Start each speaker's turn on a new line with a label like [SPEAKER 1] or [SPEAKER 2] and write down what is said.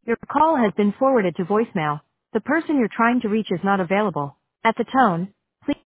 [SPEAKER 1] Your call has been forwarded to voicemail. The person you're trying to reach is not available. At the tone,